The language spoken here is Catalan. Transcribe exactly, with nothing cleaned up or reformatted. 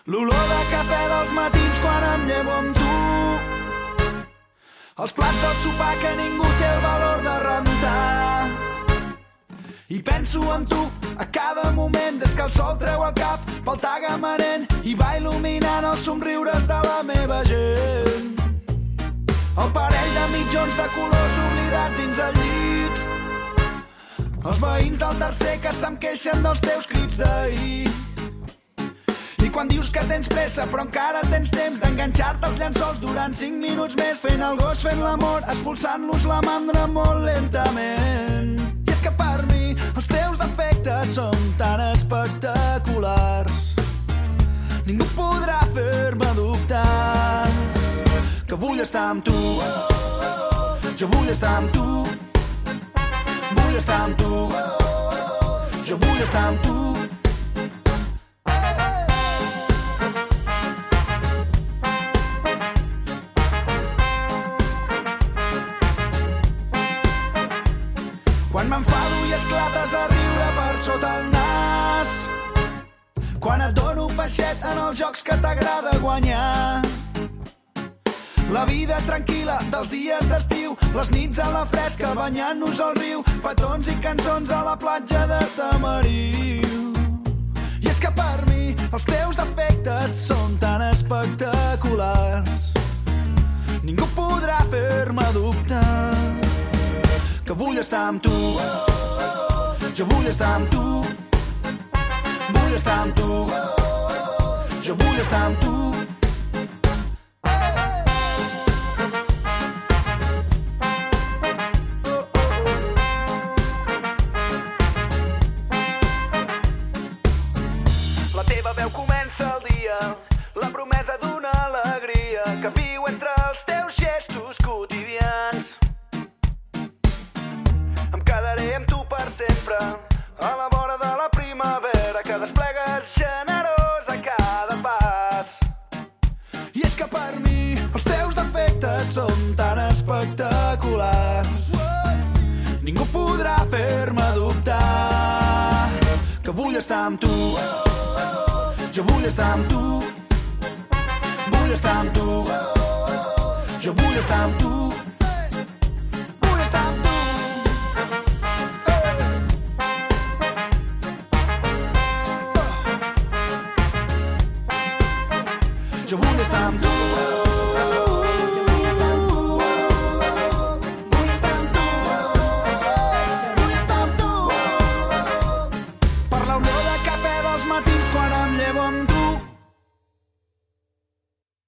L'olor de cafè dels matins quan em llevo amb tu. Els plats del sopar que ningú té el valor de rentar. I penso en tu a cada moment des que el sol treu el cap pel tagamanent i va il·luminant els somriures de la meva gent. El parell de mitjons de colors oblidats dins el llit. Els veïns del tercer que se'm queixen dels teus crits d'ahir. I quan dius que tens pressa però encara tens temps d'enganxar-te als llençols durant cinc minuts més, fent el gos, fent l'amor, expulsant-los la mandra molt lentament. I és que per mi els teus defectes són tan espectaculars, ningú podrà fer-me dubtar que vull estar amb tu. Jo vull estar amb tu. Vull estar amb tu. Jo vull estar amb tu. Quan m'enfado i esclates a riure per sota el nas, quan et dono un baixet en els jocs que t'agrada guanyar, la vida tranquil·la dels dies d'estiu, les nits a la fresca banyant-nos al riu, petons i cançons a la platja de Tamariu. I és que per mi els teus defectes són tan espectaculars, ningú podrà fer-me dubtar que vull estar amb tu. Jo vull estar amb tu. Vull estar amb tu. Jo vull estar amb tu. La teva veu comença el dia, la promesa d'una alegria que viu entre els teus gestos quotidians. Quedaré amb tu per sempre, a la vora de la primavera que desplegues generós a cada pas. I és que per mi els teus defectes són tan espectaculars, ningú podrà fer-me dubtar que vull estar amb tu. Jo vull estar amb tu. Vull estar amb tu. Jo vull estar amb tu. Vull estar amb tu. Jo vull estar amb tu.